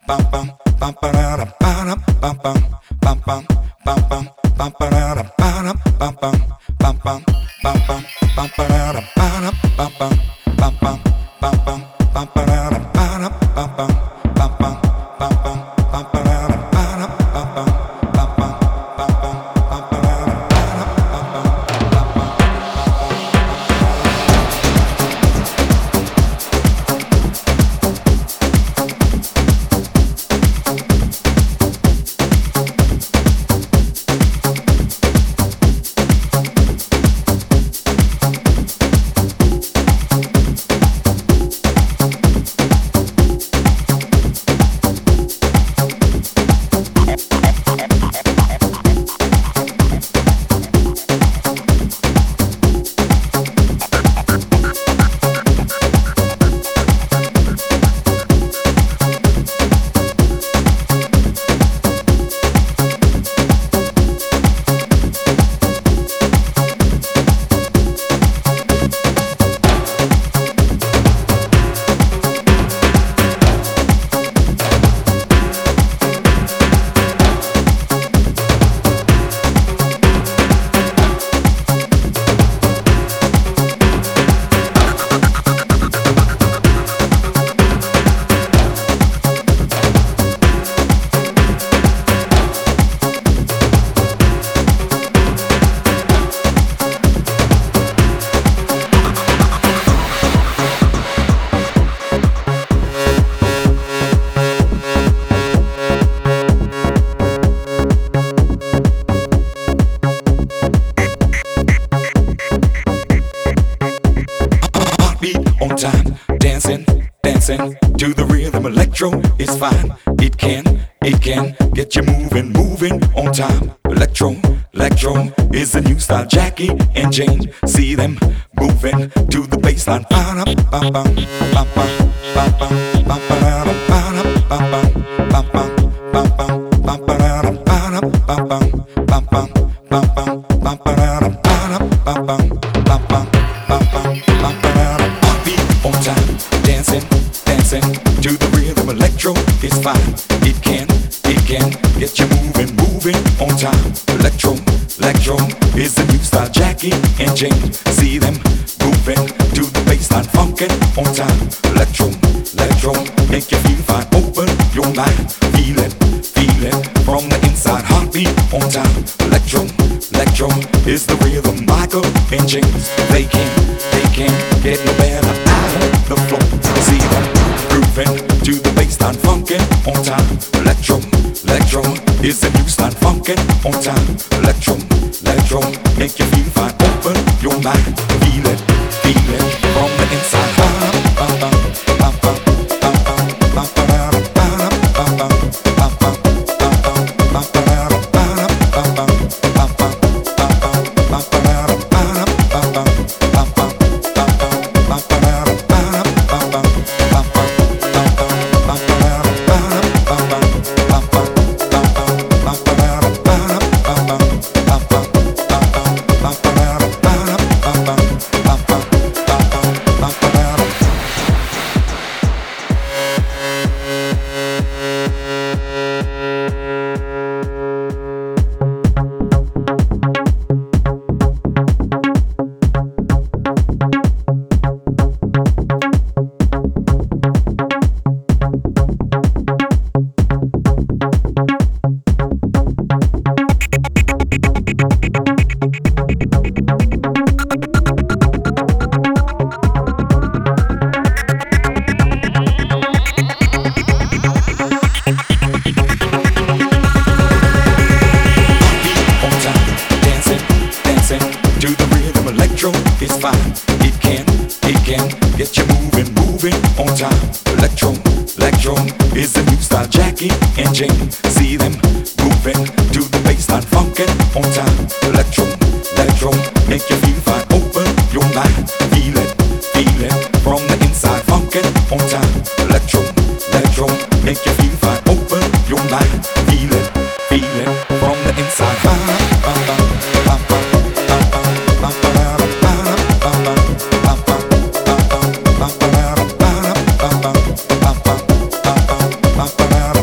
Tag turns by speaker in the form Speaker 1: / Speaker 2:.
Speaker 1: To the rhythm, electro is fine. It can get you moving on time. Electro is the new style. Jackie and Jane, see them moving to the bassline. Heartbeat on time, dancing to the rhythm. Electro is fine. It can get you moving on time. Electro is the new style. Jackie and Jane, see them moving to the bassline, funkin' on time. Electro make you feel fine. Open your mind, feel it from the inside. Heartbeat on time. Electro is the rhythm. Michael and James, they can't get no better out of the floor. See them grooving to the bassline, funkin' on time. Electro is the new style, funkin' on time. Electro make you feel fine. Open your mind, feel it from the inside. To the rhythm, electro is fine. It can get you moving on time. Electro is the new style. Jackie and Jane, see them moving to the bassline, funkin' on time. Electro make you feel fine. Open your mind, feel it from the inside, funkin' on time. Electro make you feel fine. Open your mind, feel it from the inside. Ba